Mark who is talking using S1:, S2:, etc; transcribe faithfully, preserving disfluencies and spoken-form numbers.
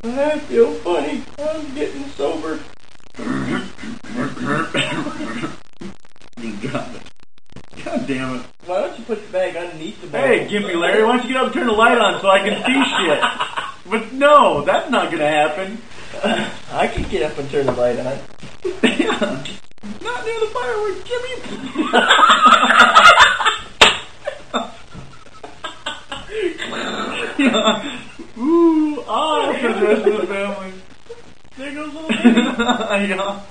S1: I feel funny. I'm getting sober.
S2: You got it. God damn it.
S1: Why don't you put the bag underneath the bag?
S2: Hey, Gimpy Larry, why don't you get up and turn the light on so I can see shit? But no, that's not gonna happen.
S1: Uh, I can get up and turn the light on.
S2: Yeah. Not near the fireworks, Jimmy. Yeah. Ooh, ah, for the rest of the family.
S1: There goes little baby.
S2: Yeah.